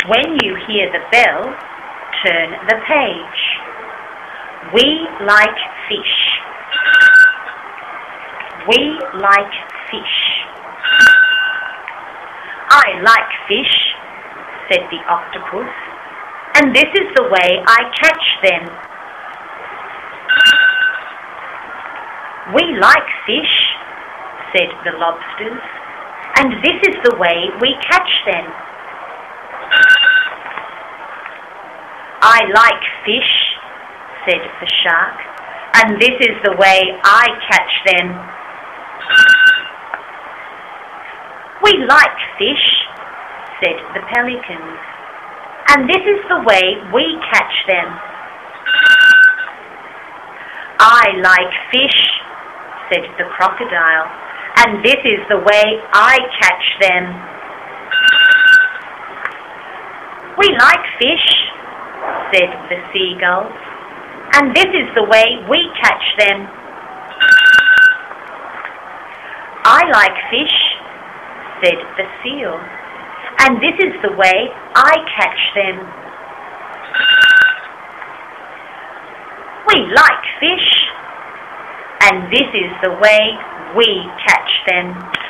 When you hear the bell, turn the page. We like fish. We like fish. I like fish, said the octopus, and this is the way I catch them. We like fish, said the lobsters, and this is the way we catch them. I like fish, said the shark, and this is the way I catch them. We like fish, said the pelicans, and this is the way we catch them. I like fish, said the crocodile, and this is the way I catch them. We like fish, said the seagulls, and this is the way we catch them. I like fish, said the seal, and this is the way I catch them. We like fish, and this is the way we catch them.